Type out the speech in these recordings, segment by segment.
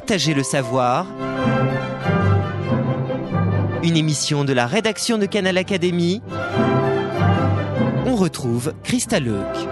Partager le savoir. Une émission de la rédaction de Canal Académie. On retrouve Christa Leuk.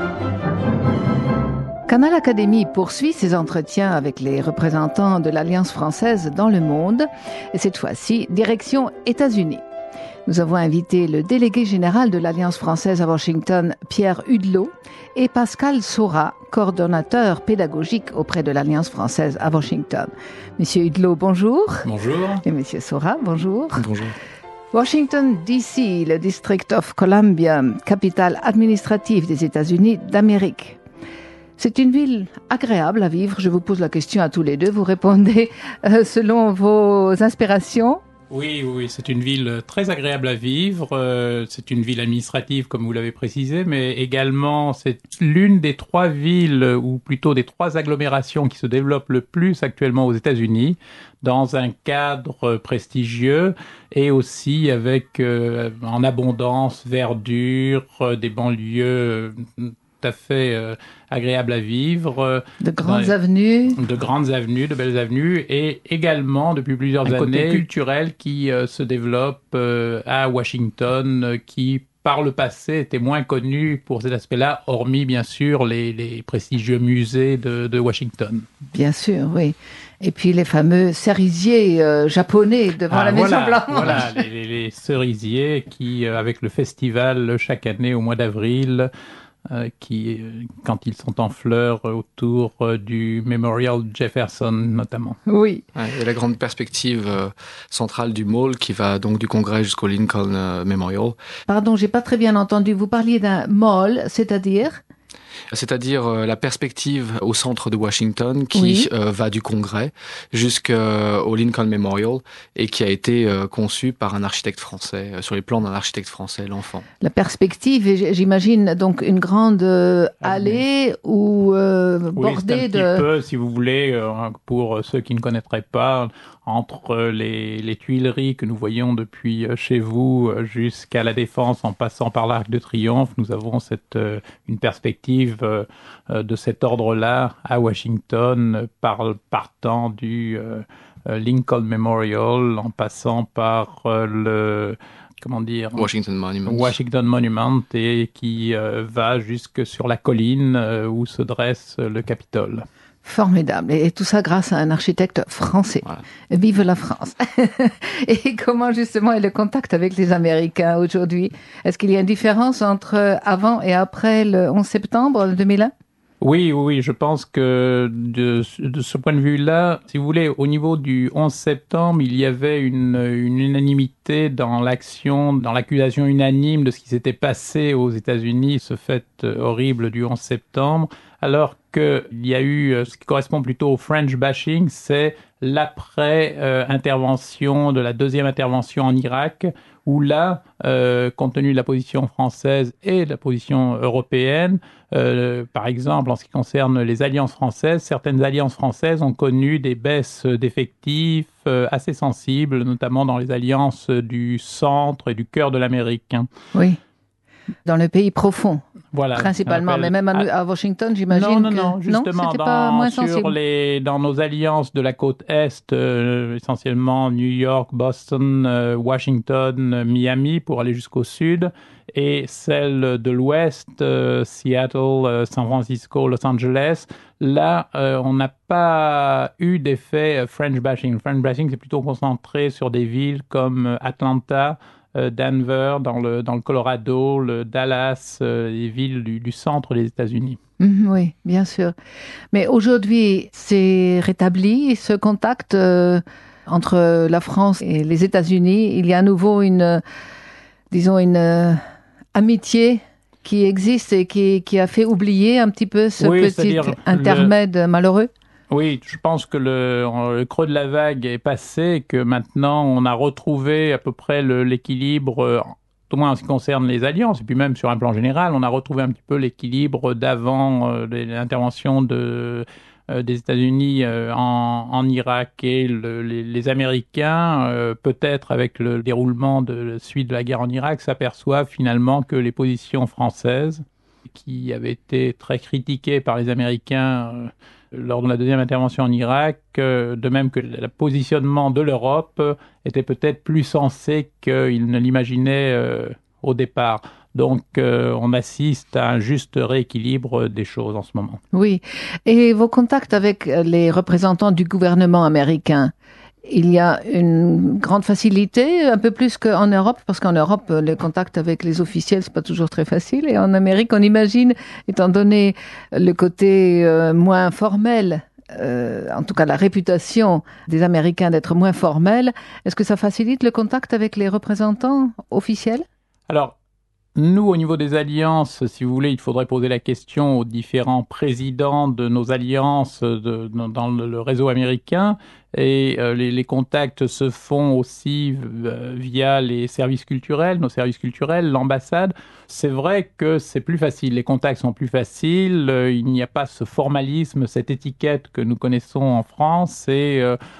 Canal Académie poursuit ses entretiens avec les représentants de l'Alliance française dans le monde. Et cette fois-ci, direction États-Unis. Nous avons invité le délégué général de l'Alliance française à Washington, Pierre Hudlot, et Pascal Saurat, coordonnateur pédagogique auprès de l'Alliance française à Washington. Monsieur Hudlot, bonjour. Bonjour. Et Monsieur Saurat, bonjour. Bonjour. Washington, D.C., le District of Columbia, capitale administrative des États-Unis d'Amérique. C'est une ville agréable à vivre. Je vous pose la question à tous les deux. Vous répondez selon vos inspirations. Oui, c'est une ville très agréable à vivre. C'est une ville administrative, comme vous l'avez précisé, mais également c'est l'une des trois villes, ou plutôt des trois agglomérations qui se développent le plus actuellement aux États-Unis, dans un cadre prestigieux et aussi avec en abondance verdure, des banlieues tout à fait agréable à vivre. De grandes avenues. De grandes avenues, de belles avenues, et également, depuis plusieurs années, culturel qui se développe à Washington, qui, par le passé, était moins connu pour cet aspect-là, hormis, bien sûr, les prestigieux musées de Washington. Bien sûr, oui. Et puis les fameux cerisiers japonais devant la Maison Blanche. Voilà, les cerisiers qui, avec le festival chaque année au mois d'avril, qui, quand ils sont en fleurs autour du Memorial Jefferson notamment. Oui. Et la grande perspective centrale du mall qui va donc du Congrès jusqu'au Lincoln Memorial. Pardon, j'ai pas très bien entendu. Vous parliez d'un mall, c'est-à-dire la perspective au centre de Washington qui va du Congrès jusqu'au Lincoln Memorial et qui a été conçu par un architecte français, sur les plans d'un architecte français, l'enfant. La perspective, j'imagine donc une grande allée ou bordée de... Oui, c'est un petit peu, si vous voulez, pour ceux qui ne connaîtraient pas, entre les Tuileries que nous voyons depuis chez vous jusqu'à la Défense en passant par l'Arc de Triomphe, nous avons une perspective de cet ordre-là à Washington, partant du Lincoln Memorial en passant par Washington Monument et qui va jusque sur la colline où se dresse le Capitole. Formidable. Et tout ça grâce à un architecte français. Voilà. Vive la France. Et comment justement est le contact avec les Américains aujourd'hui? Est-ce qu'il y a une différence entre avant et après le 11 septembre 2001? Oui, je pense que de ce point de vue-là, si vous voulez, au niveau du 11 septembre, il y avait une unanimité dans l'accusation unanime de ce qui s'était passé aux États-Unis, ce fait horrible du 11 septembre, alors qu'il y a eu ce qui correspond plutôt au French bashing, c'est l'après-intervention de la deuxième intervention en Irak, où là, compte tenu de la position française et de la position européenne, par exemple, en ce qui concerne les alliances françaises, certaines alliances françaises ont connu des baisses d'effectifs assez sensibles, notamment dans les alliances du centre et du cœur de l'Amérique. Oui. Dans le pays profond, voilà, principalement, mais même à Washington, j'imagine. Non, justement, c'était pas moins sensible. Dans nos alliances de la côte Est, essentiellement New York, Boston, Washington, Miami, pour aller jusqu'au sud, et celle de l'Ouest, Seattle, San Francisco, Los Angeles, là, on n'a pas eu d'effet French bashing. French bashing, c'est plutôt concentré sur des villes comme Atlanta, Denver, dans le Colorado, le Dallas, les villes du centre des États-Unis. Oui, bien sûr. Mais aujourd'hui, c'est rétabli, ce contact entre la France et les États-Unis. Il y a à nouveau une amitié qui existe et qui a fait oublier un petit peu ce petit intermède malheureux. Oui, je pense que le creux de la vague est passé et que maintenant on a retrouvé à peu près l'équilibre, au moins en ce qui concerne les alliances, et puis même sur un plan général, on a retrouvé un petit peu l'équilibre d'avant l'intervention des États-Unis en Irak, et les Américains, peut-être avec le déroulement de la suite de la guerre en Irak, s'aperçoivent finalement que les positions françaises, qui avaient été très critiquées par les Américains, lors de la deuxième intervention en Irak, de même que le positionnement de l'Europe était peut-être plus sensé qu'il ne l'imaginait au départ. Donc, on assiste à un juste rééquilibre des choses en ce moment. Oui. Et vos contacts avec les représentants du gouvernement américain, il y a une grande facilité, un peu plus qu'en Europe, parce qu'en Europe, le contact avec les officiels, c'est pas toujours très facile. Et en Amérique, on imagine, étant donné le côté moins formel, en tout cas la réputation des Américains d'être moins formelle, est-ce que ça facilite le contact avec les représentants officiels? Alors, nous, au niveau des alliances, si vous voulez, il faudrait poser la question aux différents présidents de nos alliances dans le réseau américain. Et les contacts se font aussi via les services culturels, nos services culturels, l'ambassade. C'est vrai que c'est plus facile, les contacts sont plus faciles, il n'y a pas ce formalisme, cette étiquette que nous connaissons en France. Et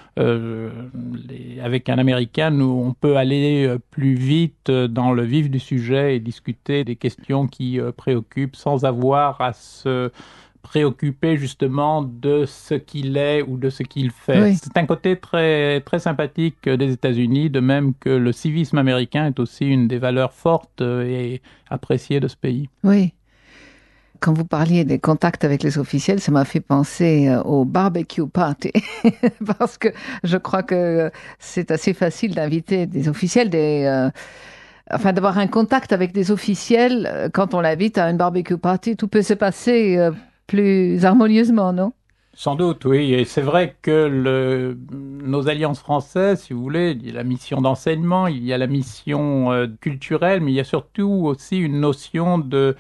avec un Américain, on peut aller plus vite dans le vif du sujet et discuter des questions qui préoccupent sans avoir à se préoccupé justement de ce qu'il est ou de ce qu'il fait. Oui. C'est un côté très, très sympathique des États-Unis, de même que le civisme américain est aussi une des valeurs fortes et appréciées de ce pays. Oui. Quand vous parliez des contacts avec les officiels, ça m'a fait penser au barbecue party, parce que je crois que c'est assez facile d'inviter des officiels, d'avoir un contact avec des officiels quand on l'invite à une barbecue party. Tout peut se passer plus harmonieusement, non? Sans doute, oui. Et c'est vrai que nos alliances françaises, si vous voulez, il y a la mission d'enseignement, il y a la mission culturelle, mais il y a surtout aussi une notion de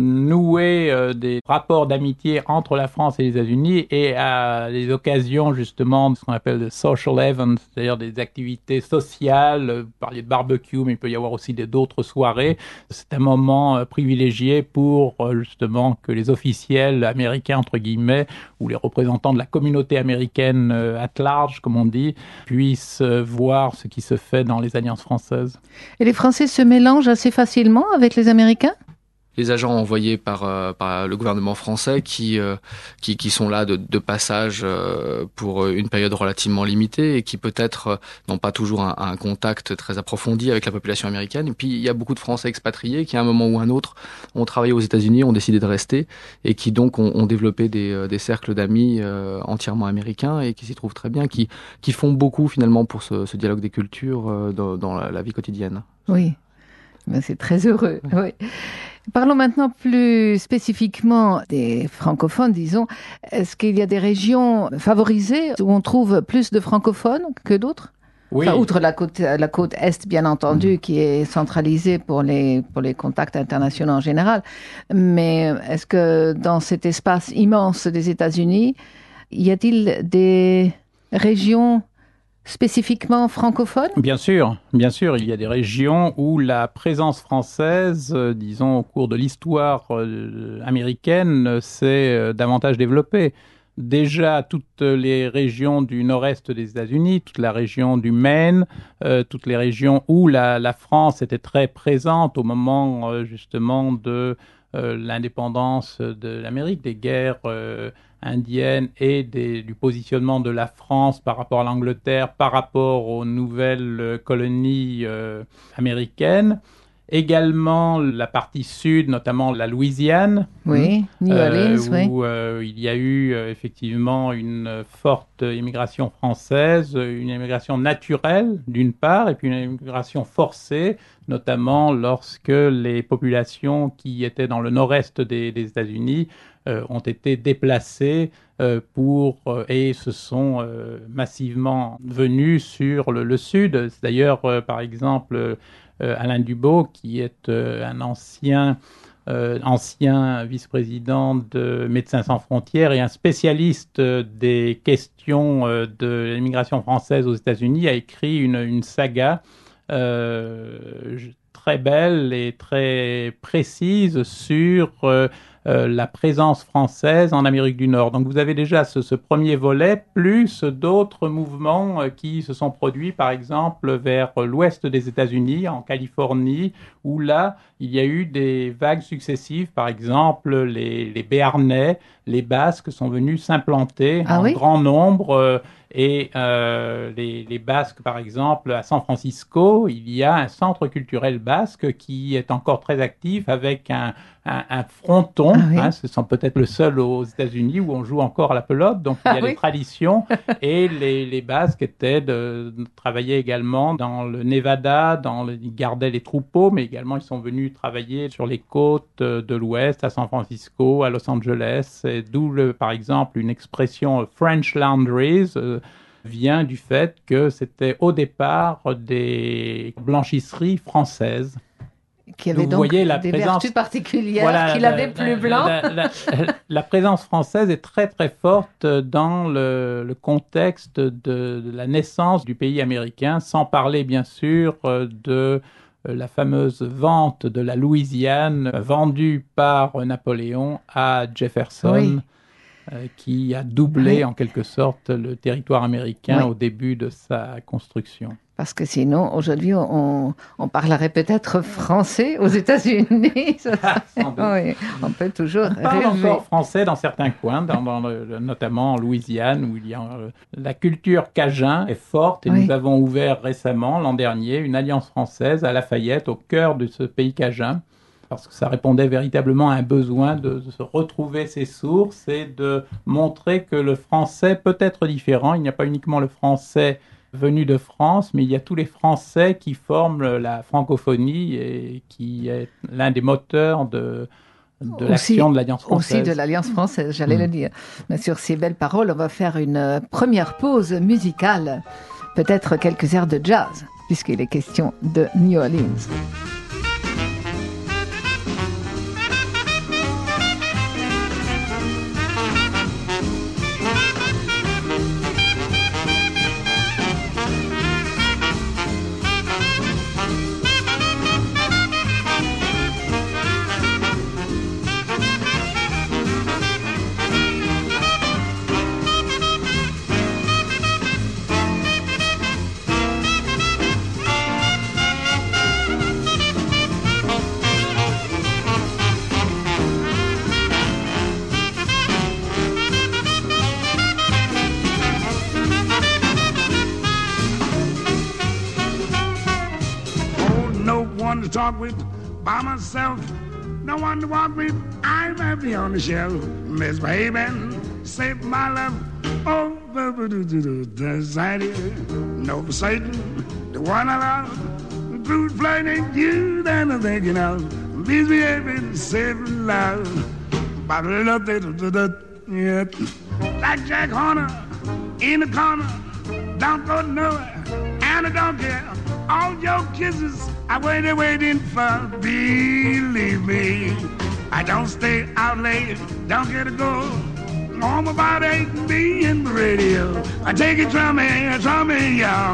nouer des rapports d'amitié entre la France et les États-Unis, et à des occasions justement de ce qu'on appelle des social events, c'est-à-dire des activités sociales. Vous parliez de barbecue, mais il peut y avoir aussi d'autres soirées. C'est un moment privilégié pour justement que les officiels américains, entre guillemets, ou les représentants de la communauté américaine at large, comme on dit, puissent voir ce qui se fait dans les alliances françaises. Et les Français se mélangent assez facilement avec les Américains ? Les agents envoyés par le gouvernement français qui sont là de passage pour une période relativement limitée et qui peut-être n'ont pas toujours un contact très approfondi avec la population américaine. Et puis il y a beaucoup de Français expatriés qui à un moment ou un autre ont travaillé aux États-Unis, ont décidé de rester et qui donc ont développé des cercles d'amis entièrement américains et qui s'y trouvent très bien, qui font beaucoup finalement pour ce dialogue des cultures dans la vie quotidienne. Oui, mais c'est très heureux. Oui. Parlons maintenant plus spécifiquement des francophones, disons. Est-ce qu'il y a des régions favorisées où on trouve plus de francophones que d'autres ? Oui. Enfin, outre la côte Est, bien entendu, qui est centralisée pour les contacts internationaux en général. Mais est-ce que dans cet espace immense des États-Unis, y a-t-il des régions spécifiquement francophones ? Bien sûr. Il y a des régions où la présence française, disons, au cours de l'histoire américaine, s'est davantage développée. Déjà, toutes les régions du nord-est des États-Unis, toute la région du Maine, toutes les régions où la France était très présente au moment, justement, de l'indépendance de l'Amérique, des guerres indienne et du positionnement de la France par rapport à l'Angleterre, par rapport aux nouvelles colonies américaines. Également la partie sud, notamment la Louisiane, oui, New Orleans, où il y a eu effectivement une forte immigration française, une immigration naturelle d'une part, et puis une immigration forcée, notamment lorsque les populations qui étaient dans le nord-est des États-Unis ont été déplacées et se sont massivement venus sur le sud. C'est d'ailleurs, par exemple, Alain Duboc, qui est un ancien vice-président de Médecins sans frontières et un spécialiste des questions de l'immigration française aux États-Unis, a écrit une saga très belle et très précise sur la présence française en Amérique du Nord. Donc vous avez déjà ce premier volet, plus d'autres mouvements qui se sont produits, par exemple, vers l'ouest des États-Unis, en Californie, où là, il y a eu des vagues successives. Par exemple, les Béarnais, les Basques sont venus s'implanter en grand nombre. Et les Basques, par exemple, à San Francisco, il y a un centre culturel basque qui est encore très actif avec un fronton. Ce sont peut-être le seul aux États-Unis où on joue encore à la pelote. Donc, il y a des traditions. Et les Basques travaillaient également dans le Nevada, ils gardaient les troupeaux, mais également ils sont venus travailler sur les côtes de l'Ouest, à San Francisco, à Los Angeles. Et d'où, par exemple, une expression French Laundries vient du fait que c'était au départ des blanchisseries françaises. Qui avait donc des vertus particulières, qui l'avaient plus blanc. La présence française est très très forte dans le contexte de la naissance du pays américain, sans parler bien sûr de la fameuse vente de la Louisiane vendue par Napoléon à Jefferson, qui a doublé en quelque sorte le territoire américain au début de sa construction. Parce que sinon, aujourd'hui, on parlerait peut-être français aux États-Unis. Oui, on peut toujours rêver. On parle encore français dans certains coins, notamment en Louisiane, où il y a la culture cajun est forte. Et nous avons ouvert récemment, l'an dernier, une alliance française à Lafayette, au cœur de ce pays cajun, parce que ça répondait véritablement à un besoin de se retrouver ses sources et de montrer que le français peut être différent. Il n'y a pas uniquement le français venu de France, mais il y a tous les Français qui forment la francophonie et qui est l'un des moteurs de l'action de l'Alliance française. Aussi de l'Alliance française, j'allais le dire. Mais sur ces belles paroles, on va faire une première pause musicale, peut-être quelques airs de jazz, puisqu'il est question de New Orleans. Talk with by myself, no one to walk with. I'm happy on the shelf, misbehaving, save my love. Oh, no for Satan, the one I love. Good flying you, then I'm thinking of misbehaving, saving love. Yeah, like Jack Horner in the corner, don't go nowhere, and I don't care. All your kisses I waiting for, believe me. I don't stay out late, don't get to go home about 8 and be in the radio. I take it from me, young.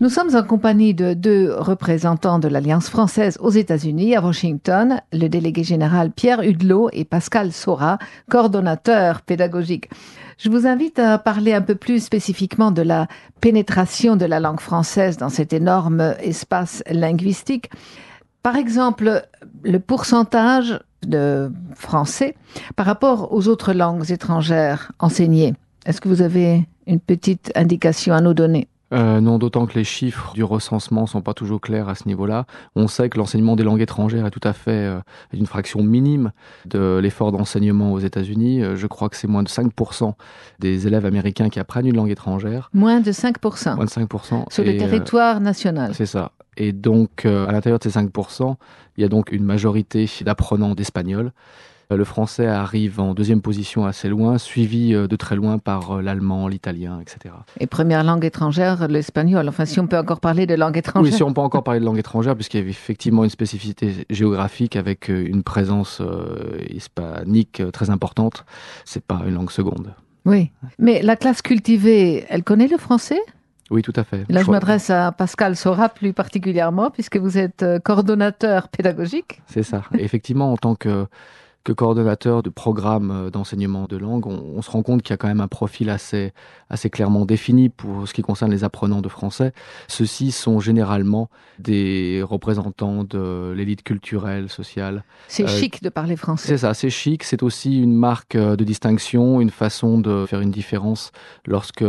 Nous sommes en compagnie de 2 représentants de l'Alliance française aux États-Unis, à Washington, le délégué général Pierre Hudlot et Pascal Saurat, coordonnateur pédagogique. Je vous invite à parler un peu plus spécifiquement de la pénétration de la langue française dans cet énorme espace linguistique. Par exemple, le pourcentage de français par rapport aux autres langues étrangères enseignées. Est-ce que vous avez une petite indication à nous donner ? Non, d'autant que les chiffres du recensement sont pas toujours clairs à ce niveau-là. On sait que l'enseignement des langues étrangères est tout à fait une fraction minime de l'effort d'enseignement aux États-Unis. Je crois que c'est moins de 5% des élèves américains qui apprennent une langue étrangère. Moins de 5%. Moins de 5%. Sur le territoire national. C'est ça. Et donc, à l'intérieur de ces 5%, il y a donc une majorité d'apprenants d'espagnol. Le français arrive en 2e position assez loin, suivi de très loin par l'allemand, l'italien, etc. Et première langue étrangère, l'espagnol. Enfin, si on peut encore parler de langue étrangère. Oui, si on peut encore parler de langue étrangère, puisqu'il y avait effectivement une spécificité géographique avec une présence hispanique très importante. C'est pas une langue seconde. Oui, mais la classe cultivée, elle connaît le français ? Oui, tout à fait. Là, je m'adresse à Pascal Saurat plus particulièrement, puisque vous êtes coordonnateur pédagogique. C'est ça. Et effectivement, en tant que coordonnateur de programme d'enseignement de langue, on se rend compte qu'il y a quand même un profil assez clairement défini pour ce qui concerne les apprenants de français. Ceux-ci sont généralement des représentants de l'élite culturelle, sociale. C'est chic de parler français. C'est ça, c'est chic. C'est aussi une marque de distinction, une façon de faire une différence lorsque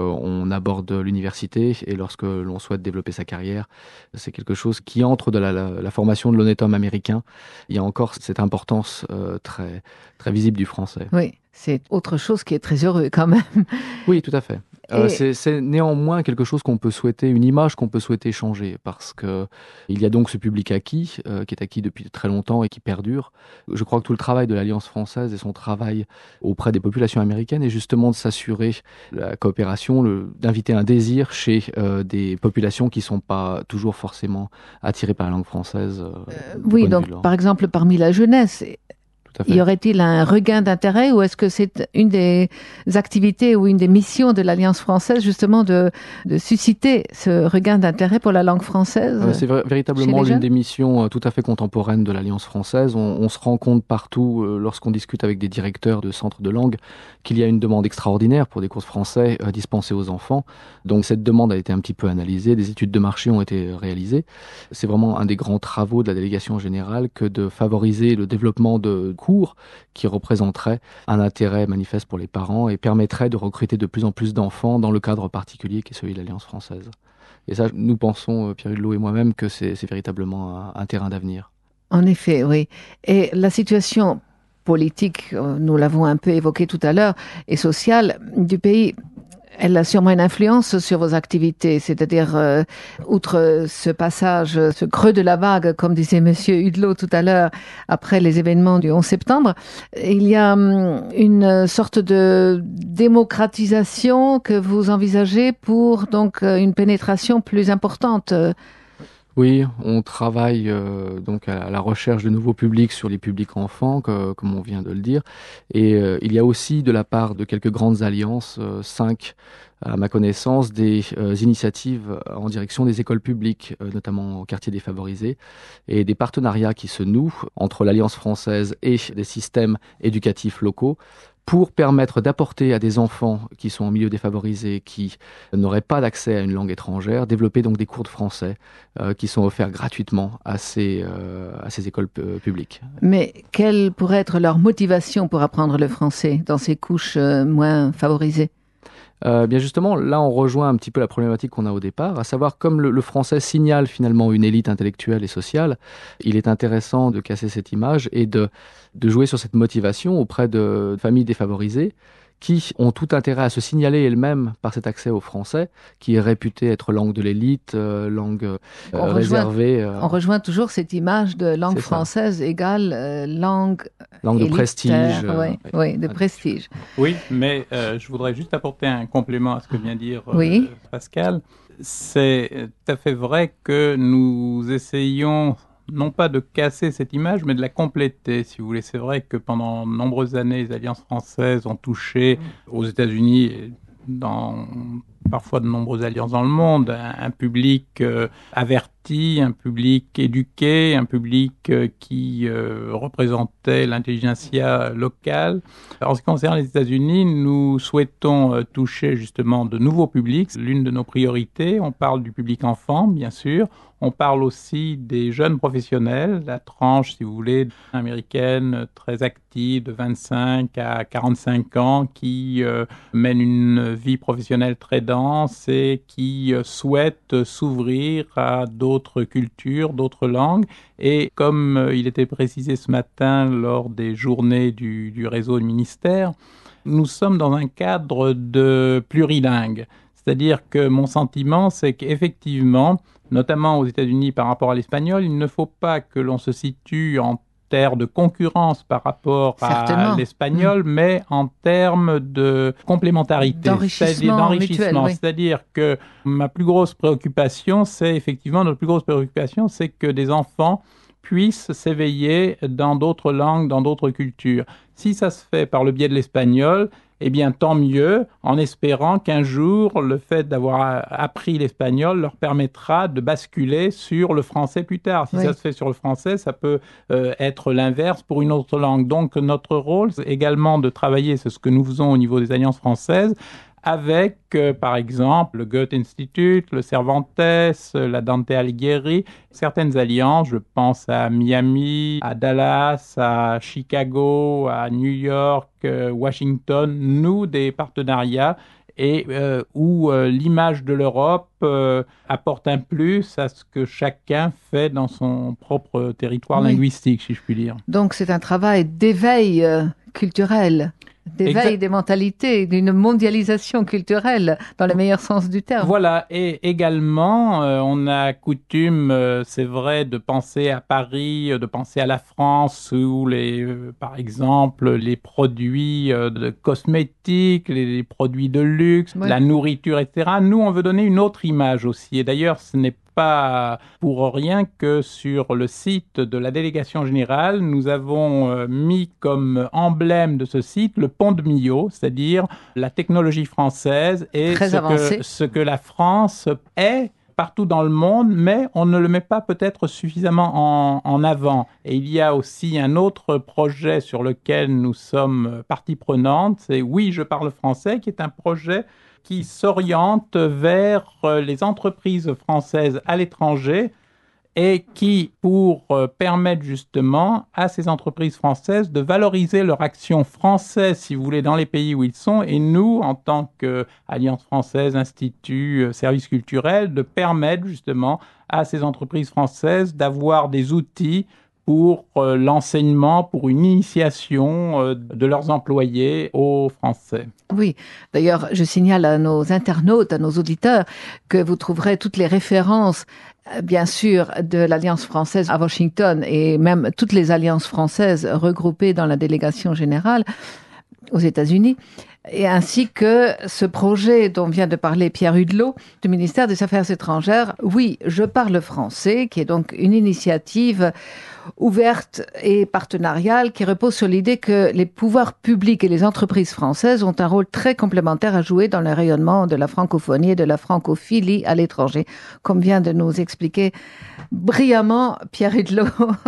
on aborde l'université et lorsque l'on souhaite développer sa carrière. C'est quelque chose qui entre de la formation de l'honnête homme américain. Il y a encore cette importance très, très visible du français. Oui, c'est autre chose qui est très heureux quand même. Oui, tout à fait. C'est néanmoins quelque chose qu'on peut souhaiter, une image qu'on peut souhaiter changer, parce que il y a donc ce public acquis, qui est acquis depuis très longtemps et qui perdure. Je crois que tout le travail de l'Alliance française et son travail auprès des populations américaines est justement de s'assurer la coopération, d'inviter un désir chez des populations qui ne sont pas toujours forcément attirées par la langue française. Oui, donc par exemple parmi la jeunesse. Y aurait-il un regain d'intérêt ou est-ce que c'est une des activités ou une des missions de l'Alliance française justement de susciter ce regain d'intérêt pour la langue française? C'est véritablement l'une des missions tout à fait contemporaines de l'Alliance française. On se rend compte partout, lorsqu'on discute avec des directeurs de centres de langue, qu'il y a une demande extraordinaire pour des cours de français dispensés aux enfants. Donc cette demande a été un petit peu analysée, des études de marché ont été réalisées. C'est vraiment un des grands travaux de la délégation générale que de favoriser le développement de cours qui représenterait un intérêt manifeste pour les parents et permettrait de recruter de plus en plus d'enfants dans le cadre particulier qui est celui de l'Alliance française. Et ça, nous pensons, Pierre Hudlot et moi-même, que c'est véritablement un terrain d'avenir. En effet, oui. Et la situation politique, nous l'avons un peu évoqué tout à l'heure, et sociale du pays, elle a sûrement une influence sur vos activités, c'est-à-dire, outre ce passage, ce creux de la vague, comme disait Monsieur Hudlot tout à l'heure, après les événements du 11 septembre, il y a une sorte de démocratisation que vous envisagez pour donc une pénétration plus importante. Oui, on travaille donc à la recherche de nouveaux publics sur les publics enfants, comme on vient de le dire. Et il y a aussi de la part de quelques grandes alliances, 5 à ma connaissance, des initiatives en direction des écoles publiques, notamment au quartier défavorisé, et des partenariats qui se nouent entre l'Alliance française et des systèmes éducatifs locaux pour permettre d'apporter à des enfants qui sont en milieu défavorisé, qui n'auraient pas d'accès à une langue étrangère, développer donc des cours de français qui sont offerts gratuitement à ces écoles publiques. Mais quelle pourrait être leur motivation pour apprendre le français dans ces couches moins favorisées ? Bien justement, là on rejoint un petit peu la problématique qu'on a au départ, à savoir comme le français signale finalement une élite intellectuelle et sociale, il est intéressant de casser cette image et de jouer sur cette motivation auprès de familles défavorisées qui ont tout intérêt à se signaler elles-mêmes par cet accès au français, qui est réputé être langue de l'élite, langue réservée. On rejoint toujours cette image de langue française égale langue de prestige. Oui, de prestige. Oui, mais je voudrais juste apporter un complément à ce que vient de dire Pascal. C'est tout à fait vrai que nous essayons non pas de casser cette image, mais de la compléter, si vous voulez. C'est vrai que pendant de nombreuses années, les alliances françaises ont touché aux États-Unis, dans parfois de nombreuses alliances dans le monde, un public averti, un public éduqué, un public qui représentait l'intelligentsia locale. En ce qui concerne les États-Unis, nous souhaitons toucher justement de nouveaux publics. L'une de nos priorités, on parle du public enfant, bien sûr. On parle aussi des jeunes professionnels, la tranche, si vous voulez, américaine, très active, de 25 à 45 ans, qui mène une vie professionnelle très dense et qui souhaite s'ouvrir à d'autres cultures, d'autres langues. Et comme il était précisé ce matin lors des journées du réseau du ministère, nous sommes dans un cadre de plurilingue. C'est-à-dire que mon sentiment, c'est qu'effectivement, notamment aux États-Unis par rapport à l'espagnol, il ne faut pas que l'on se situe en termes de concurrence par rapport à l'espagnol, mais en termes de complémentarité, d'enrichissement mutuel, oui. C'est-à-dire que notre plus grosse préoccupation, c'est que des enfants puissent s'éveiller dans d'autres langues, dans d'autres cultures. Si ça se fait par le biais de l'espagnol, eh bien, tant mieux, en espérant qu'un jour, le fait d'avoir appris l'espagnol leur permettra de basculer sur le français plus tard. Si ça se fait sur le français, ça peut être l'inverse pour une autre langue. Donc, notre rôle, c'est également de travailler, c'est ce que nous faisons au niveau des alliances françaises, avec, par exemple, le Goethe Institute, le Cervantes, la Dante Alighieri, certaines alliances, je pense à Miami, à Dallas, à Chicago, à New York, Washington, nouent des partenariats et où l'image de l'Europe apporte un plus à ce que chacun fait dans son propre territoire linguistique, si je puis dire. Donc c'est un travail d'éveil culturel. D'éveil des mentalités, d'une mondialisation culturelle, dans le meilleur sens du terme. Voilà, et également, on a coutume, c'est vrai, de penser à Paris, de penser à la France, où par exemple, les produits de cosmétiques, les produits de luxe, la nourriture, etc. Nous, on veut donner une autre image aussi. Et d'ailleurs, ce n'est pas pour rien que sur le site de la délégation générale, nous avons mis comme emblème de ce site le pont de Millau, c'est-à-dire la technologie française et ce que la France est partout dans le monde, mais on ne le met pas peut-être suffisamment en avant. Et il y a aussi un autre projet sur lequel nous sommes partie prenante, c'est Oui, je parle français, qui est un projet qui s'oriente vers les entreprises françaises à l'étranger et qui, pour permettre justement à ces entreprises françaises de valoriser leur action française, si vous voulez, dans les pays où ils sont, et nous, en tant qu'Alliance française, Institut, Services culturels, de permettre justement à ces entreprises françaises d'avoir des outils pour l'enseignement, pour une initiation de leurs employés au français. Oui, d'ailleurs, je signale à nos internautes, à nos auditeurs, que vous trouverez toutes les références, bien sûr, de l'Alliance française à Washington et même toutes les alliances françaises regroupées dans la délégation générale aux États-Unis, et ainsi que ce projet dont vient de parler Pierre Hudelot du ministère des Affaires étrangères, Oui, je parle français, qui est donc une initiative ouverte et partenariale qui repose sur l'idée que les pouvoirs publics et les entreprises françaises ont un rôle très complémentaire à jouer dans le rayonnement de la francophonie et de la francophilie à l'étranger, comme vient de nous expliquer brillamment Pierre Hudelot.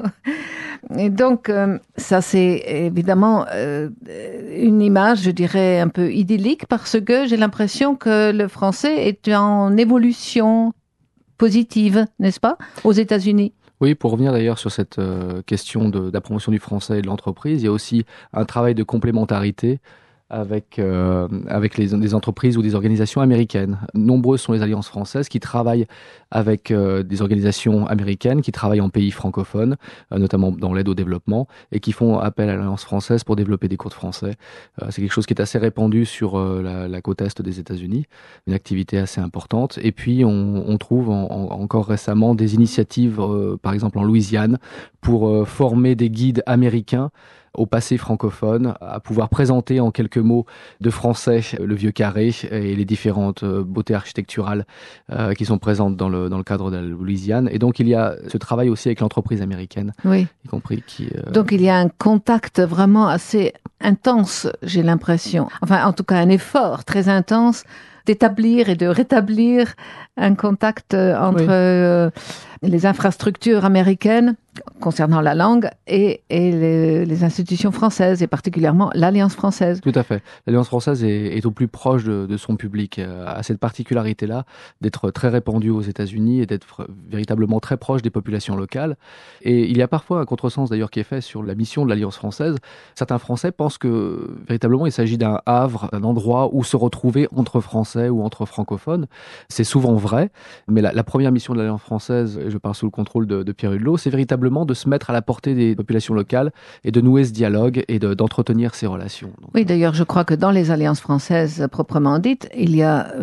Et donc, ça c'est évidemment une image, je dirais, un peu idyllique, parce que j'ai l'impression que le français est en évolution positive, n'est-ce pas, aux États-Unis? Oui, pour revenir d'ailleurs sur cette question de la promotion du français et de l'entreprise, il y a aussi un travail de complémentarité avec des entreprises ou des organisations américaines. Nombreuses sont les alliances françaises qui travaillent avec des organisations américaines, qui travaillent en pays francophones, notamment dans l'aide au développement, et qui font appel à l'Alliance française pour développer des cours de français. C'est quelque chose qui est assez répandu sur la côte est des États-Unis, une activité assez importante. Et puis, on trouve encore récemment des initiatives, par exemple en Louisiane, pour former des guides américains au passé francophone, à pouvoir présenter en quelques mots de français le Vieux Carré et les différentes beautés architecturales qui sont présentes dans le cadre de la Louisiane. Et donc, il y a ce travail aussi avec l'entreprise américaine, oui, y compris qui... Donc, il y a un contact vraiment assez intense, j'ai l'impression. Enfin, en tout cas, un effort très intense d'établir et de rétablir un contact entre les infrastructures américaines concernant la langue et les institutions françaises, et particulièrement l'Alliance française. Tout à fait. L'Alliance française est au plus proche de son public, a cette particularité-là d'être très répandue aux États-Unis et d'être véritablement très proche des populations locales. Et il y a parfois un contresens d'ailleurs qui est fait sur la mission de l'Alliance française. Certains Français pensent que véritablement il s'agit d'un havre, d'un endroit où se retrouver entre Français ou entre francophones. C'est souvent vrai, mais la première mission de l'Alliance française, et je parle sous le contrôle de Pierre Hulot, c'est véritablement de se mettre à la portée des populations locales et de nouer ce dialogue et d'entretenir ces relations. Donc, oui, d'ailleurs, je crois que dans les alliances françaises proprement dites, il y a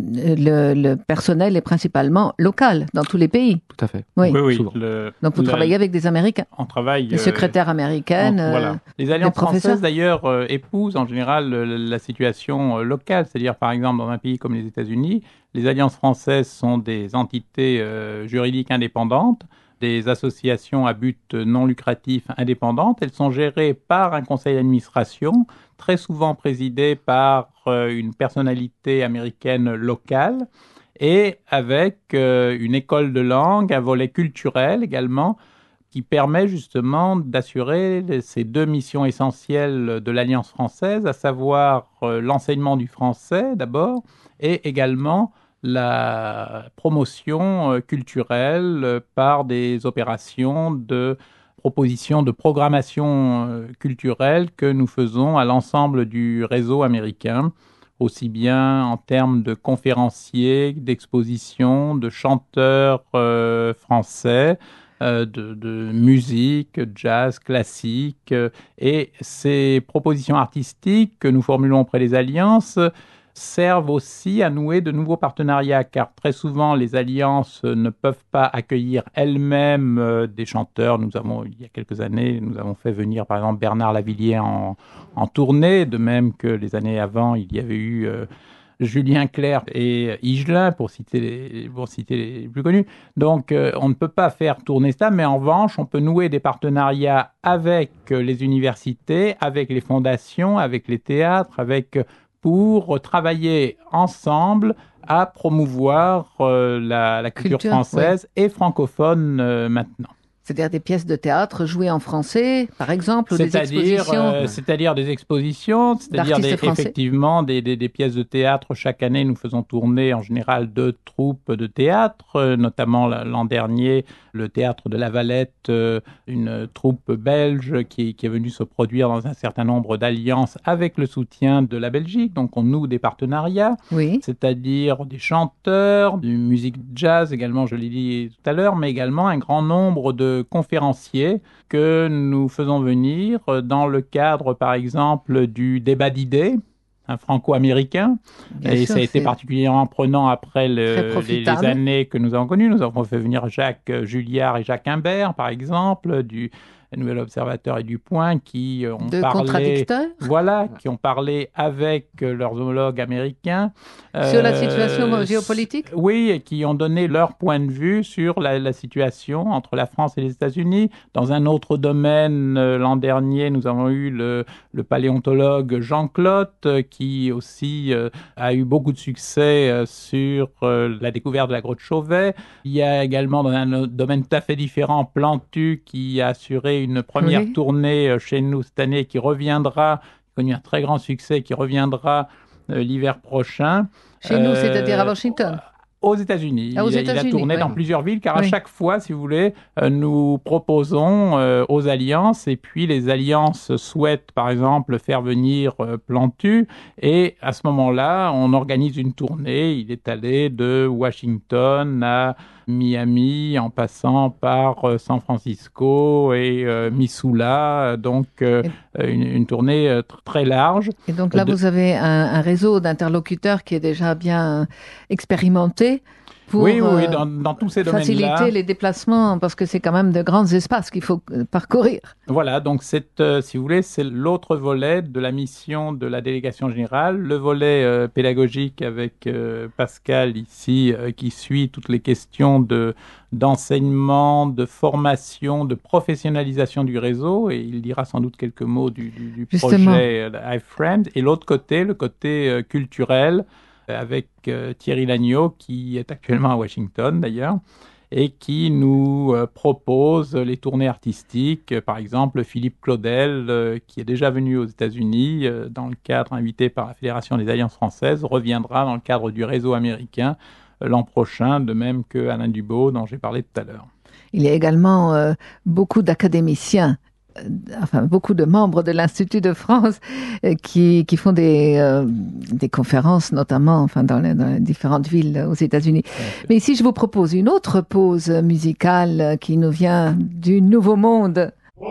le personnel est principalement local dans tous les pays. tout à fait. Oui. Donc vous travaillez avec des Américains. On travaille. Les secrétaires américaines. Voilà. Les alliances françaises, d'ailleurs, épousent en général la situation locale. C'est-à-dire, par exemple, dans un pays comme les États-Unis, les alliances françaises sont des entités juridiques indépendantes, des associations à but non lucratif indépendantes. Elles sont gérées par un conseil d'administration, très souvent présidé par une personnalité américaine locale, et avec une école de langue, un volet culturel également, qui permet justement d'assurer ces deux missions essentielles de l'Alliance française, à savoir l'enseignement du français d'abord, et également la promotion culturelle par des opérations de proposition de programmation culturelle que nous faisons à l'ensemble du réseau américain, aussi bien en termes de conférenciers, d'expositions, de chanteurs français, de musique, jazz, classique. Et ces propositions artistiques que nous formulons auprès des alliances servent aussi à nouer de nouveaux partenariats, car très souvent les alliances ne peuvent pas accueillir elles-mêmes des chanteurs. Il y a quelques années, nous avons fait venir par exemple Bernard Lavilliers en tournée, de même que les années avant, il y avait eu Julien Clerc et Higelin, pour citer les plus connus. Donc, on ne peut pas faire tourner ça, mais en revanche, on peut nouer des partenariats avec les universités, avec les fondations, avec les théâtres, pour travailler ensemble à promouvoir la culture française et francophone maintenant. C'est-à-dire des pièces de théâtre jouées en français, par exemple, ou des expositions c'est-à-dire des expositions, c'est-à-dire effectivement des pièces de théâtre. Chaque année, nous faisons tourner en général 2 troupes de théâtre, notamment l'an dernier, le théâtre de La Valette, une troupe belge qui est venue se produire dans un certain nombre d'alliances avec le soutien de la Belgique. Donc, on noue des partenariats, c'est-à-dire des chanteurs, de musique jazz également, je l'ai dit tout à l'heure, mais également un grand nombre de conférenciers que nous faisons venir dans le cadre, par exemple, du débat d'idées, un franco-américain. Et ça a été particulièrement prenant après les années que nous avons connues. Nous avons fait venir Jacques Julliard et Jacques Imbert, par exemple, du Nouvel Observateur et du Point, qui ont qui ont parlé avec leurs homologues américains. Sur la situation géopolitique ? Oui, et qui ont donné leur point de vue sur la situation entre la France et les États-Unis. Dans un autre domaine, l'an dernier, nous avons eu le paléontologue Jean Clotte, qui aussi a eu beaucoup de succès sur la découverte de la grotte Chauvet. Il y a également, dans un domaine tout à fait différent, Plantu, qui a assuré une première tournée chez nous cette année, qui reviendra, qui a connu un très grand succès, qui reviendra l'hiver prochain. Chez nous, c'est-à-dire à Washington ? Aux États-Unis. Il a tourné dans plusieurs villes, car à chaque fois, si vous voulez, nous proposons aux alliances, et puis les alliances souhaitent, par exemple, faire venir Plantu, et à ce moment-là, on organise une tournée. Il est allé de Washington à Miami, en passant par San Francisco et Missoula, donc une tournée très large. Et donc là, vous avez un réseau d'interlocuteurs qui est déjà bien expérimenté pour dans tous ces domaines-là. Faciliter les déplacements, parce que c'est quand même de grands espaces qu'il faut parcourir. Voilà, donc si vous voulez, c'est l'autre volet de la mission de la délégation générale, le volet pédagogique avec Pascal ici, qui suit toutes les questions d'enseignement, de formation, de professionnalisation du réseau, et il dira sans doute quelques mots du projet iFriend. Et l'autre côté, le côté culturel, avec Thierry Lagneau, qui est actuellement à Washington d'ailleurs, et qui nous propose les tournées artistiques. Par exemple, Philippe Claudel, qui est déjà venu aux États-Unis dans le cadre invité par la Fédération des Alliances françaises, reviendra dans le cadre du réseau américain l'an prochain, de même que Alain Dubos, dont j'ai parlé tout à l'heure. Il y a également beaucoup d'académiciens, beaucoup de membres de l'Institut de France qui font des conférences, notamment dans les différentes villes aux États-Unis. Mais ici, je vous propose une autre pause musicale qui nous vient du Nouveau Monde.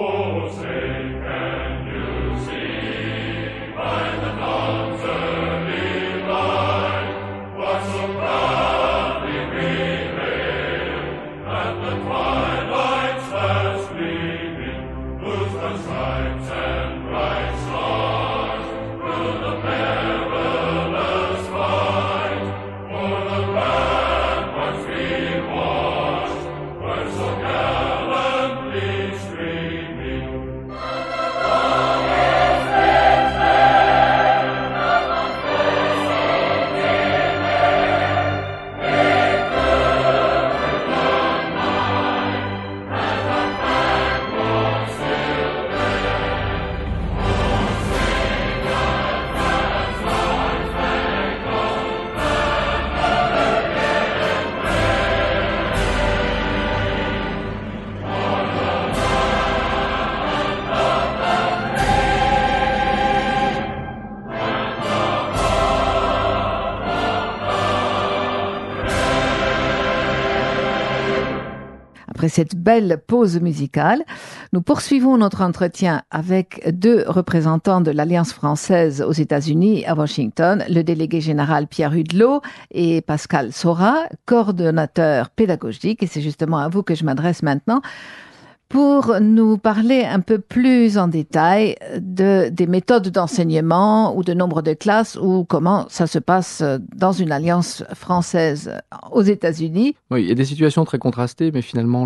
Après cette belle pause musicale, nous poursuivons notre entretien avec deux représentants de l'Alliance française aux États-Unis à Washington, le délégué général Pierre Hudelot et Pascal Saurat, coordonnateur pédagogique. Et c'est justement à vous que je m'adresse maintenant pour nous parler un peu plus en détail des méthodes d'enseignement ou de nombre de classes ou comment ça se passe dans une alliance française aux États-Unis. Oui, il y a des situations très contrastées, mais finalement,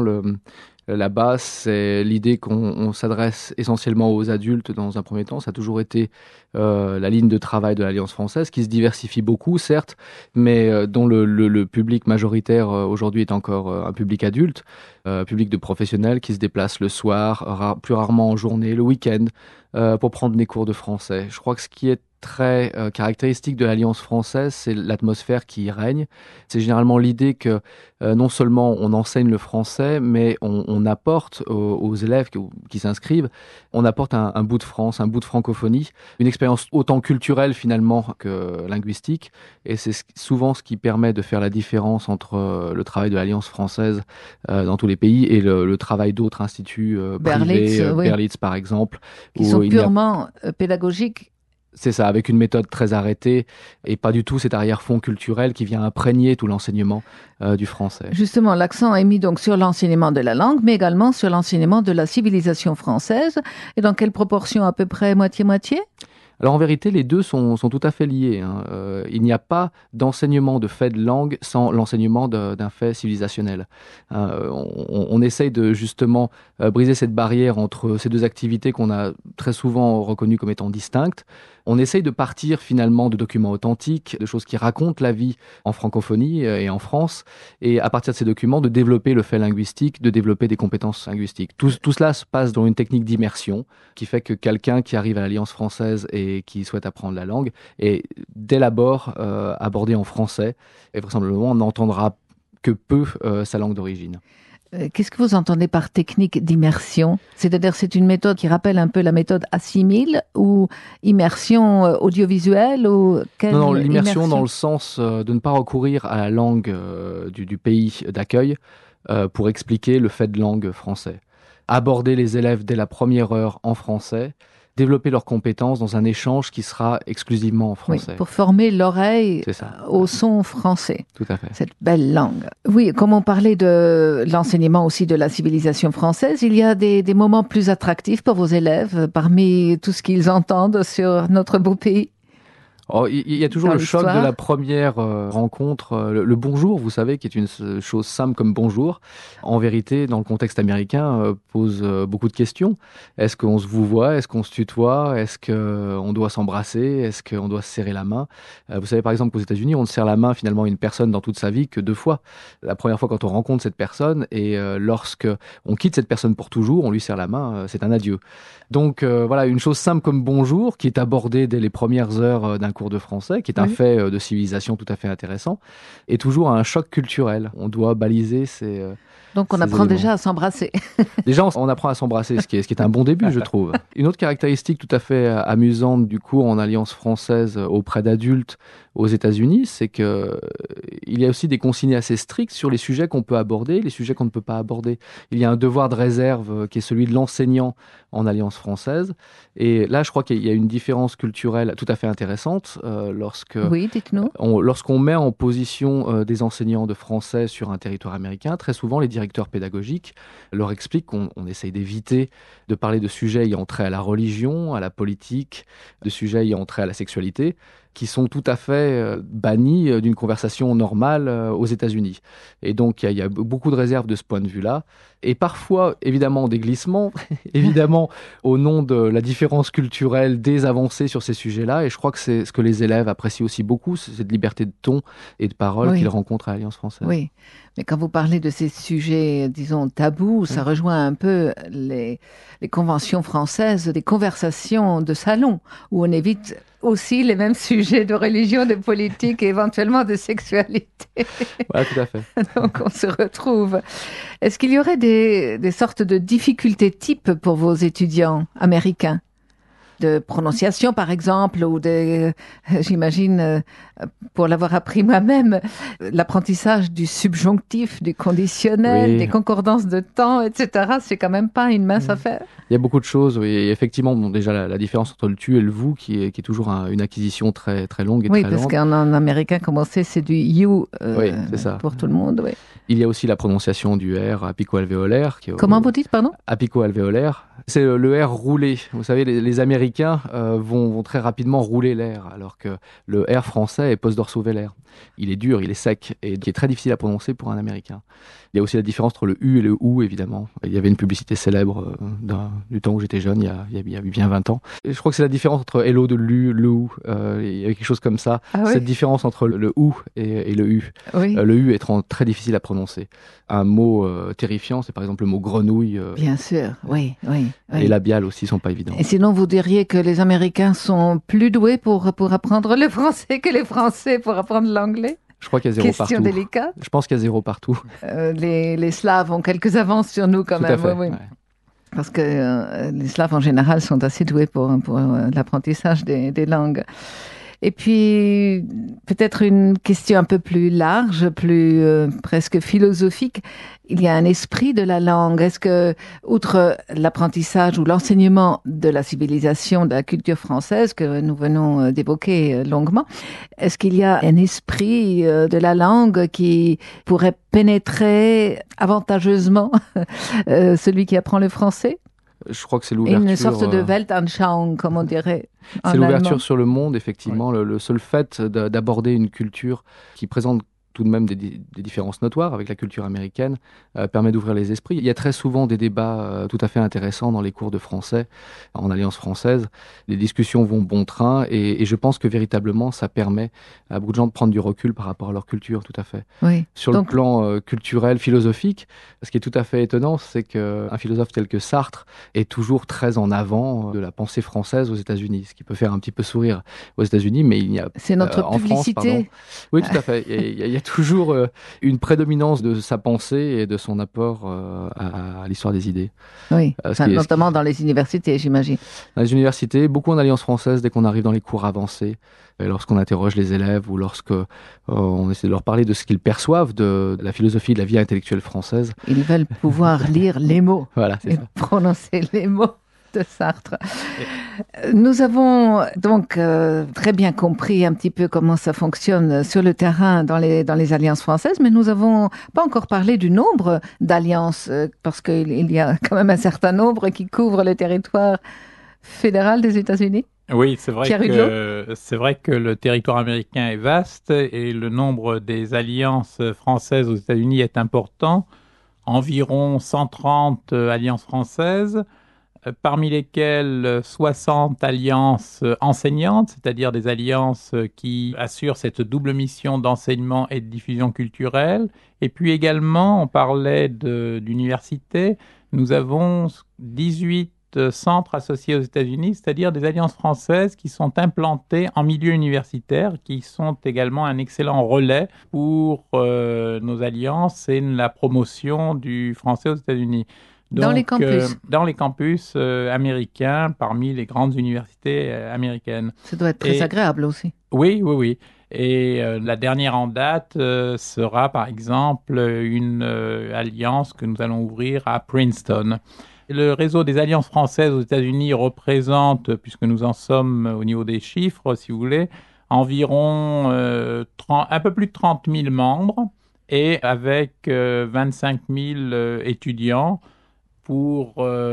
la base, c'est l'idée qu'on s'adresse essentiellement aux adultes dans un premier temps. Ça a toujours été la ligne de travail de l'Alliance française, qui se diversifie beaucoup, certes, mais dont le public majoritaire aujourd'hui est encore un public adulte, public de professionnels qui se déplacent le soir, plus rarement en journée, le week-end, pour prendre des cours de français. Je crois que ce qui est très caractéristique de l'Alliance française, c'est l'atmosphère qui y règne. C'est généralement l'idée que non seulement on enseigne le français, mais on apporte aux élèves qui s'inscrivent, on apporte un bout de France, un bout de francophonie, une expérience autant culturelle finalement que linguistique. Et c'est souvent ce qui permet de faire la différence entre le travail de l'Alliance française dans tous les pays et le travail d'autres instituts privés, Berlitz par exemple. Qui sont purement pédagogiques. C'est ça, avec une méthode très arrêtée et pas du tout cet arrière-fond culturel qui vient imprégner tout l'enseignement du français. Justement, l'accent est mis donc sur l'enseignement de la langue, mais également sur l'enseignement de la civilisation française. Et dans quelle proportion, à peu près moitié-moitié ? Alors en vérité, les deux sont tout à fait liés. Il n'y a pas d'enseignement de fait de langue sans l'enseignement d'un fait civilisationnel. On essaye de justement briser cette barrière entre ces deux activités qu'on a très souvent reconnues comme étant distinctes. On essaye de partir finalement de documents authentiques, de choses qui racontent la vie en francophonie et en France, et à partir de ces documents, de développer le fait linguistique, de développer des compétences linguistiques. Tout cela se passe dans une technique d'immersion qui fait que quelqu'un qui arrive à l'Alliance française et qui souhaite apprendre la langue est dès l'abord abordé en français, et vraisemblablement on n'entendra que peu sa langue d'origine. Qu'est-ce que vous entendez par technique d'immersion ? C'est-à-dire, c'est une méthode qui rappelle un peu la méthode assimile ou immersion audiovisuelle ou Non, l'immersion dans le sens de ne pas recourir à la langue du pays d'accueil pour expliquer le fait de langue français. Aborder les élèves dès la première heure en français, développer leurs compétences dans un échange qui sera exclusivement en français. Oui, pour former l'oreille au son français. Tout à fait. Cette belle langue. Oui, comme on parlait de l'enseignement aussi de la civilisation française, il y a des moments plus attractifs pour vos élèves parmi tout ce qu'ils entendent sur notre beau pays. Il y a toujours dans le choc de l'histoire. la première rencontre. Le bonjour, vous savez, qui est une chose simple comme bonjour, en vérité, dans le contexte américain, pose beaucoup de questions. Est-ce qu'on se vouvoie? Est-ce qu'on se tutoie? Est-ce qu'on doit s'embrasser? Est-ce qu'on doit se serrer la main? Vous savez, par exemple, qu'aux États-Unis, on ne serre la main finalement à une personne dans toute sa vie que 2 fois. La première fois quand on rencontre cette personne et lorsque on quitte cette personne pour toujours, on lui serre la main, c'est un adieu. Donc voilà, une chose simple comme bonjour qui est abordée dès les premières heures d'un cours de français, qui est un fait de civilisation tout à fait intéressant, et toujours un choc culturel. On doit baliser ces Donc on ces apprend éléments. déjà à s'embrasser. Déjà, on apprend à s'embrasser, ce qui est un bon début, je trouve. Une autre caractéristique tout à fait amusante du cours en alliance française auprès d'adultes aux États-Unis, c'est que il y a aussi des consignes assez strictes sur les sujets qu'on peut aborder, les sujets qu'on ne peut pas aborder. Il y a un devoir de réserve qui est celui de l'enseignant en alliance française. Et là, je crois qu'il y a une différence culturelle tout à fait intéressante lorsque Oui, dites-nous. lorsqu'on met en position des enseignants de français sur un territoire américain, très souvent les directeurs pédagogiques leur expliquent qu'on essaye d'éviter de parler de sujets ayant trait à la religion, à la politique, de sujets ayant trait à la sexualité, qui sont tout à fait bannis d'une conversation normale aux États-Unis. Et donc, il y a beaucoup de réserves de ce point de vue-là. Et parfois, évidemment, des glissements, évidemment, au nom de la différence culturelle, des avancées sur ces sujets-là. Et je crois que c'est ce que les élèves apprécient aussi beaucoup, c'est cette liberté de ton et de parole Oui. qu'ils rencontrent à l'Alliance française. Oui, mais quand vous parlez de ces sujets, disons, tabous, ça rejoint un peu les conventions françaises, des conversations de salon, où on évite aussi les mêmes sujets de religion, de politique et éventuellement de sexualité. Voilà, tout à fait. Donc on se retrouve. Est-ce qu'il y aurait des sortes de difficultés types pour vos étudiants américains? De prononciation, par exemple, ou j'imagine, pour l'avoir appris moi-même, l'apprentissage du subjonctif, du conditionnel, Oui. des concordances de temps, etc. C'est quand même pas une mince affaire. Il y a beaucoup de choses, oui. Et effectivement, bon, déjà, la différence entre le tu et le vous, qui est toujours une acquisition très, très longue et Oui, très parce lente. qu'en américain, comme on sait, c'est du you Oui, c'est ça. pour tout le monde. Oui. Il y a aussi la prononciation du R apico-alvéolaire. Comment vous dites, pardon? Apico-alvéolaire. C'est le R roulé. Vous savez, les Américains vont très rapidement rouler l'air, alors que le R français est post-dorso-vélaire. Il est dur, il est sec, et qui est très difficile à prononcer pour un Américain. Il y a aussi la différence entre le U et le OU, évidemment. Il y avait une publicité célèbre du temps où j'étais jeune, il y a bien 20 ans. Et je crois que c'est la différence entre hello de l'U, le OU. Il y avait quelque chose comme ça. Ah oui. Cette différence entre le OU et le U. Oui, Le U est très difficile à prononcer. Un mot terrifiant, c'est par exemple le mot grenouille. bien sûr. Oui, oui. Et oui. labial aussi sont pas évidents. Et sinon, vous diriez que les Américains sont plus doués pour apprendre le français que les Français pour apprendre l'anglais? Je crois qu'il y a 0 Question partout. délicate. Je pense qu'il y a 0 partout. Les Slaves ont quelques avances sur nous quand Tout même. à fait. Oui, oui. Ouais. Parce que les Slaves en général sont assez doués pour l'apprentissage des langues. Et puis, peut-être une question un peu plus large, plus presque philosophique. Il y a un esprit de la langue. Est-ce que, outre l'apprentissage ou l'enseignement de la civilisation, de la culture française que nous venons d'évoquer longuement, est-ce qu'il y a un esprit de la langue qui pourrait pénétrer avantageusement celui qui apprend le français? Je crois que c'est l'ouverture. Une sorte de Weltanschauung, comme on dirait. en C'est l'ouverture allemand. sur le monde, effectivement. Le seul fait d'aborder une culture qui présente tout de même des différences notoires avec la culture américaine permet d'ouvrir les esprits. Il y a très souvent des débats tout à fait intéressants dans les cours de français en Alliance française. Les discussions vont bon train et je pense que véritablement ça permet à beaucoup de gens de prendre du recul par rapport à leur culture, tout à fait. Oui. Sur Donc- le plan culturel, philosophique, ce qui est tout à fait étonnant, c'est qu'un philosophe tel que Sartre est toujours très en avant de la pensée française aux États-Unis, ce qui peut faire un petit peu sourire aux États-Unis, mais il n'y a C'est notre en France, publicité. pardon. Oui, tout à fait. Il y a toujours une prédominance de sa pensée et de son apport à l'histoire des idées. Oui, Ce enfin, qui est- notamment dans les universités, j'imagine. Dans les universités, beaucoup en Alliance française, dès qu'on arrive dans les cours avancés, et lorsqu'on interroge les élèves ou lorsque on essaie de leur parler de ce qu'ils perçoivent de la philosophie, de la vie intellectuelle française, Ils veulent pouvoir lire les mots voilà, c'est et ça. prononcer les mots de Sartre. Nous avons donc très bien compris un petit peu comment ça fonctionne sur le terrain dans les alliances françaises, mais nous n'avons pas encore parlé du nombre d'alliances, parce qu'il y a quand même un certain nombre qui couvrent le territoire fédéral des États-Unis. Oui, c'est vrai que le territoire américain est vaste et le nombre des alliances françaises aux États-Unis est important. Environ 130 alliances françaises, parmi lesquelles 60 alliances enseignantes, c'est-à-dire des alliances qui assurent cette double mission d'enseignement et de diffusion culturelle. Et puis également, on parlait d'universités, nous avons 18 centres associés aux États-Unis, c'est-à-dire des alliances françaises qui sont implantées en milieu universitaire, qui sont également un excellent relais pour nos alliances et la promotion du français aux États-Unis. Donc, dans les campus dans les campus américains, parmi les grandes universités américaines. Ça doit être très agréable aussi. Oui. Et la dernière en date sera par exemple une alliance que nous allons ouvrir à Princeton. Le réseau des alliances françaises aux États-Unis représente, puisque nous en sommes au niveau des chiffres, si vous voulez, environ un peu plus de 30 000 membres et avec 25 000 étudiants pour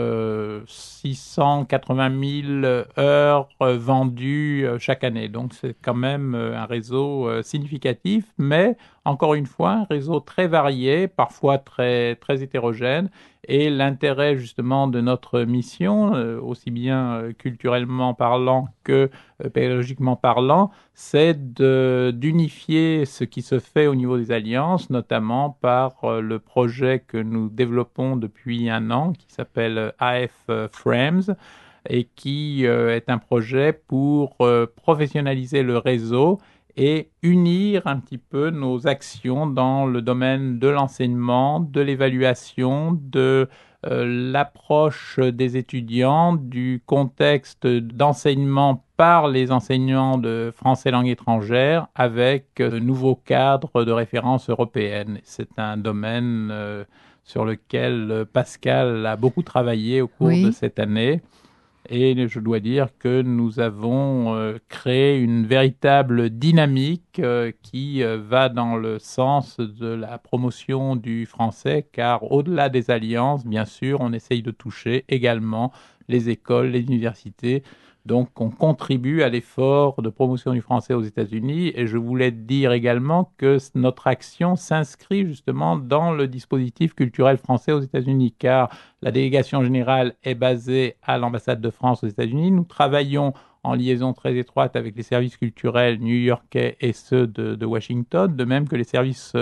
680 000 heures vendues chaque année. Donc c'est quand même un réseau significatif, mais encore une fois, un réseau très varié, parfois très, très hétérogène. Et l'intérêt justement de notre mission, aussi bien culturellement parlant que pédagogiquement parlant, c'est d'unifier ce qui se fait au niveau des alliances, notamment par le projet que nous développons depuis 1 an, qui s'appelle AF Frames, et qui est un projet pour professionnaliser le réseau et unir un petit peu nos actions dans le domaine de l'enseignement, de l'évaluation, de l'approche des étudiants, du contexte d'enseignement par les enseignants de français langue étrangère avec de nouveaux cadres de référence européenne. C'est un domaine sur lequel Pascal a beaucoup travaillé au cours de cette année. Et je dois dire que nous avons créé une véritable dynamique qui va dans le sens de la promotion du français, car au-delà des alliances, bien sûr, on essaye de toucher également les écoles, les universités. Donc, on contribue à l'effort de promotion du français aux États-Unis. Et je voulais dire également que notre action s'inscrit justement dans le dispositif culturel français aux États-Unis, car la délégation générale est basée à l'ambassade de France aux États-Unis. Nous travaillons en liaison très étroite avec les services culturels new-yorkais et ceux de Washington, de même que les services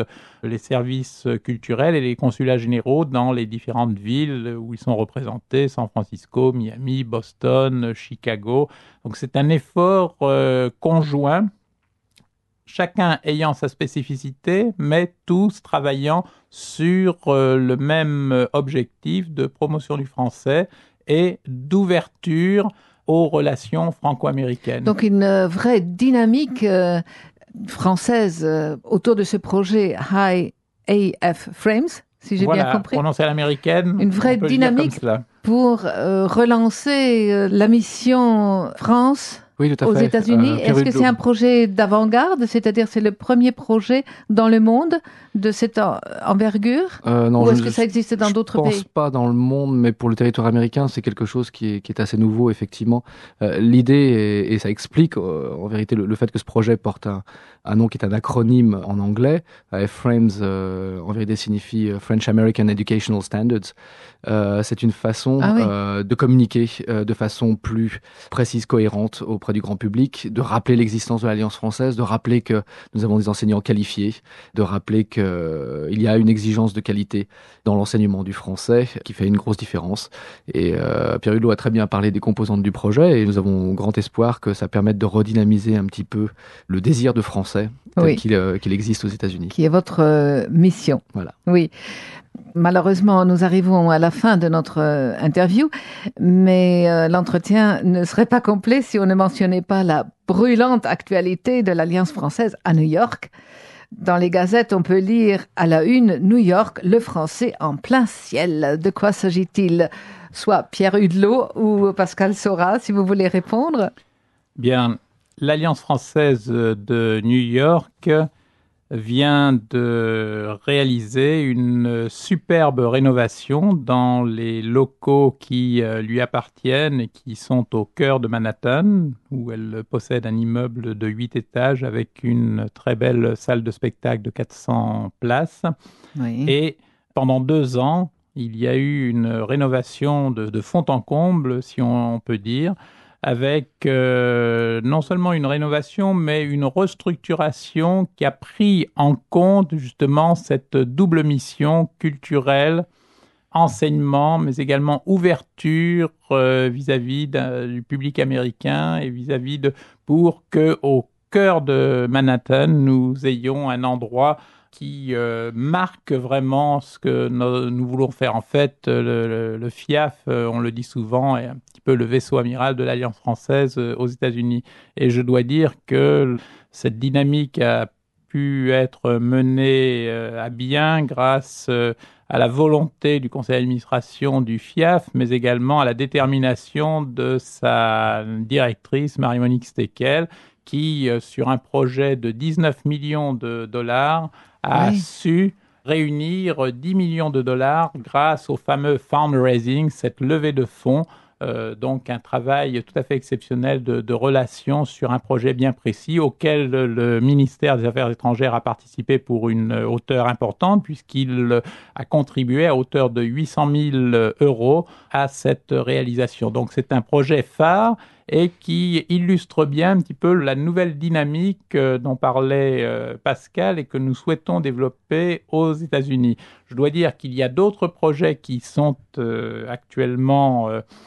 culturels et les consulats généraux dans les différentes villes où ils sont représentés, San Francisco, Miami, Boston, Chicago. Donc c'est un effort conjoint, chacun ayant sa spécificité, mais tous travaillant sur le même objectif de promotion du français et d'ouverture aux relations franco-américaines. Donc une vraie dynamique française autour de ce projet High AF Frames, si j'ai bien compris. Prononcé à l'américaine. Une vraie dynamique pour relancer la mission France aux États-Unis. Est-ce que c'est un projet d'avant-garde, c'est-à-dire c'est le premier projet dans le monde de cette envergure non, ou est-ce que ça existe dans d'autres pays? Je ne pense pas dans le monde, mais pour le territoire américain, c'est quelque chose qui est assez nouveau, effectivement. L'idée, et ça explique en vérité le fait que ce projet porte un nom qui est un acronyme en anglais. Frames, en vérité, signifie French American Educational Standards. C'est une façon de communiquer de façon plus précise, cohérente auprès du grand public, de rappeler l'existence de l'Alliance française, de rappeler que nous avons des enseignants qualifiés, de rappeler qu'il y a une exigence de qualité dans l'enseignement du français qui fait une grosse différence. Et Pierre Hulot a très bien parlé des composantes du projet et nous avons grand espoir que ça permette de redynamiser un petit peu le désir de français tel qu'il existe aux États-Unis. Qui est votre mission. Voilà. Oui. Malheureusement, nous arrivons à la fin de notre interview, mais l'entretien ne serait pas complet si on ne mentionnait pas la brûlante actualité de l'Alliance française à New York. Dans les gazettes, on peut lire à la une « New York, le français en plein ciel ». De quoi s'agit-il? Soit Pierre Hulot ou Pascal Saurat, si vous voulez répondre. Bien, l'Alliance française de New York vient de réaliser une superbe rénovation dans les locaux qui lui appartiennent et qui sont au cœur de Manhattan, où elle possède un immeuble de 8 étages avec une très belle salle de spectacle de 400 places. Oui. Et pendant 2 ans, il y a eu une rénovation de fond en comble, si on peut dire, avec non seulement une rénovation, mais une restructuration qui a pris en compte justement cette double mission culturelle, enseignement, mais également ouverture vis-à-vis du public américain et vis-à-vis pour qu'au cœur de Manhattan, nous ayons un endroit qui marque vraiment ce que nous voulons faire. En fait, le FIAF, on le dit souvent, est un petit peu le vaisseau amiral de l'Alliance française aux États-Unis. Et je dois dire que cette dynamique a pu être menée à bien grâce à la volonté du conseil d'administration du FIAF, mais également à la détermination de sa directrice, Marie-Monique Steckel, qui, sur un projet de 19 millions de dollars, a su réunir 10 millions de dollars grâce au fameux fundraising, cette levée de fonds. Donc un travail tout à fait exceptionnel de relations sur un projet bien précis auquel le ministère des Affaires étrangères a participé pour une hauteur importante puisqu'il a contribué à hauteur de 800 000 euros à cette réalisation. Donc c'est un projet phare et qui illustre bien un petit peu la nouvelle dynamique dont parlait Pascal et que nous souhaitons développer aux États-Unis. Je dois dire qu'il y a d'autres projets qui sont actuellement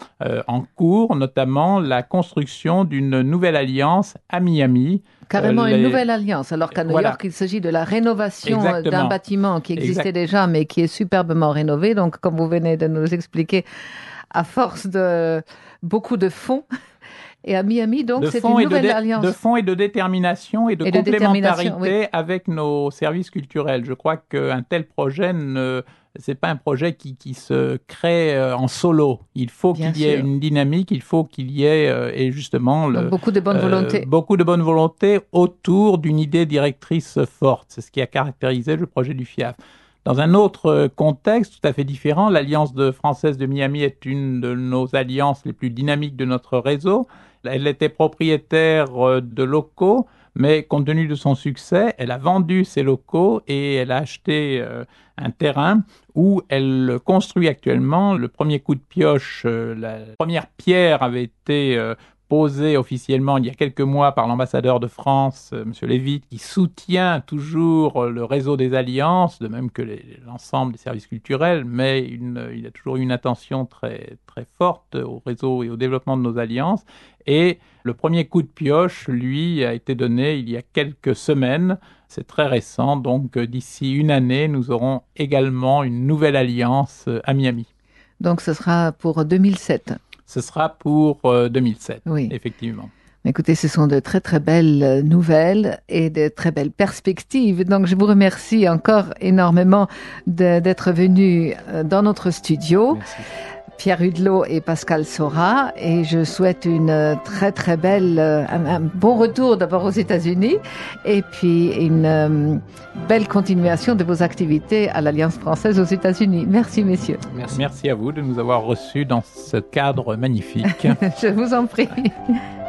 en cours, notamment la construction d'une nouvelle alliance à Miami. Carrément une nouvelle alliance, alors qu'à New York, il s'agit de la rénovation d'un bâtiment qui existait déjà, mais qui est superbement rénové. Donc, comme vous venez de nous expliquer, à force de beaucoup de fonds, et à Miami, donc, c'est une nouvelle alliance. De fonds et de détermination et de complémentarité avec nos services culturels. Je crois qu'un tel projet c'est pas un projet qui se crée en solo. Il faut qu'il y ait une dynamique, il faut qu'il y ait et justement beaucoup de bonne volonté. Beaucoup de bonne volonté autour d'une idée directrice forte. C'est ce qui a caractérisé le projet du FIAF. Dans un autre contexte tout à fait différent, l'Alliance française de Miami est une de nos alliances les plus dynamiques de notre réseau. Elle était propriétaire de locaux, mais compte tenu de son succès, elle a vendu ses locaux et elle a acheté un terrain où elle construit actuellement. Le premier coup de pioche, la première pierre avait été posée officiellement il y a quelques mois par l'ambassadeur de France, M. Lévite, qui soutient toujours le réseau des alliances, de même que l'ensemble des services culturels, mais il a toujours eu une attention très, très forte au réseau et au développement de nos alliances. Et le premier coup de pioche, lui, a été donné il y a quelques semaines. C'est très récent, donc d'ici une année, nous aurons également une nouvelle alliance à Miami. Donc ce sera pour 2007. Ce sera pour 2007, oui. Effectivement. Écoutez, ce sont de très très belles nouvelles et de très belles perspectives. Donc je vous remercie encore énormément d'être venus dans notre studio. Merci. Pierre Hudlot et Pascal Saurat, et je souhaite une très très belle, un bon retour d'abord aux États-Unis et puis une belle continuation de vos activités à l'Alliance française aux États-Unis. Merci messieurs. Merci à vous de nous avoir reçus dans ce cadre magnifique. Je vous en prie.